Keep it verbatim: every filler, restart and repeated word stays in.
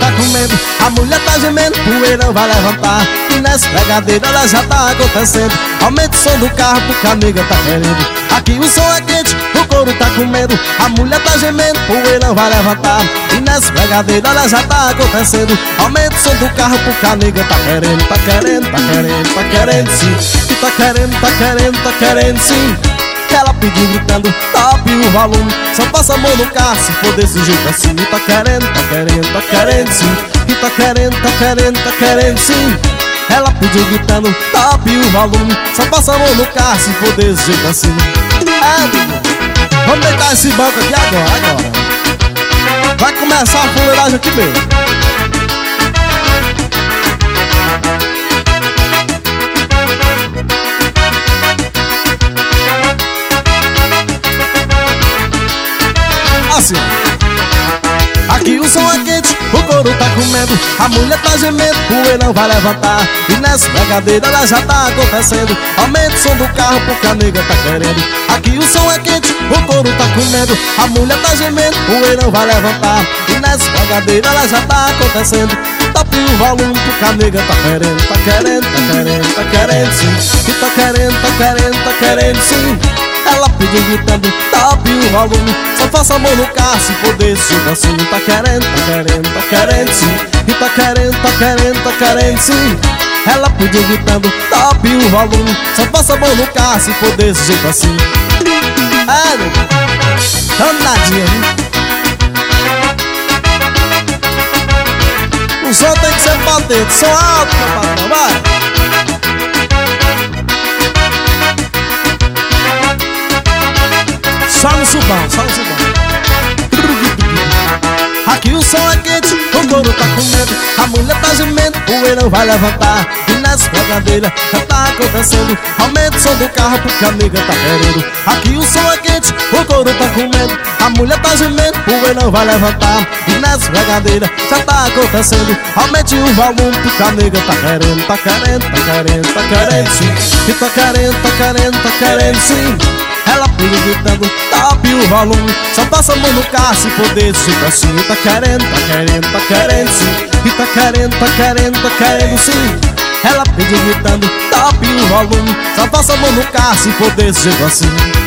tá comendo, a mulher tá gemendo, poeirão vai levantar. E nessa pegadeira ela já tá acontecendo. Aumenta o som do carro porque a nega tá querendo. Aqui o som é quente, o couro tá comendo, a mulher tá gemendo, poeirão vai levantar. E nessa pegadeira ela já tá acontecendo. Aumenta o som do carro porque a nega tá querendo. Tá querendo, tá querendo, tá querendo sim. E tá querendo, tá querendo, tá querendo sim. Ela pediu gritando, top o volume, só passa a mão no carro se for desse jeito assim. E tá querendo, tá querendo, tá querendo sim. E tá querendo, tá querendo, tá querendo sim. Ela pediu gritando, top o volume, só passa a mão no carro se for desse jeito assim. É, vamos deitar esse banco aqui agora, agora. Vai começar a fuleiragem aqui mesmo. Assim, aqui o som é quente, o couro tá comendo, a mulher tá gemendo, poeirão vai levantar. E nessa pegadeira ela já tá acontecendo. Aumenta o som do carro porque a nega tá querendo. Aqui o som é quente, o couro tá comendo, a mulher tá gemendo, poeirão vai levantar. E nessa pegadeira ela já tá acontecendo. Top o volume porque a nega tá querendo. Tá querendo, tá querendo, tá querendo sim. E tá querendo, tá querendo, tá querendo sim. Ela pediu gritando, top o volume, só faça a mão no carro se for desse jeito assim. Tá querendo, tá querendo, tá querendo sim. E tá querendo, tá querendo, tá querendo sim. Ela pediu gritando, top o volume, só faça a mão no carro se for desse jeito assim. É, nega, danadinha, hein? O som tem que ser potente, som alto, meu patrão, vai! Só no subão, só no subão. Aqui o som é quente, o couro tá comendo, a mulher tá gemendo, o poeirão vai levantar. E nessa pegadeira já tá acontecendo. Aumenta o som do carro porque a nega tá querendo. Aqui o som é quente, o couro tá comendo, a mulher tá gemendo, o poeirão vai levantar. E nessa pegadeira já tá acontecendo. Aumente o volume porque a nega tá querendo. Tá querendo, tá querendo, tá querendo sim. E tá querendo, tá querendo, tá querendo sim. Ela pediu gritando, top o volume, só passa a mão no carro se for desse jeito assim. E tá querendo, tá querendo, tá querendo sim. E tá querendo, tá querendo, tá querendo sim. Ela pediu gritando, top o volume, só passa a mão no carro se for desse jeito assim.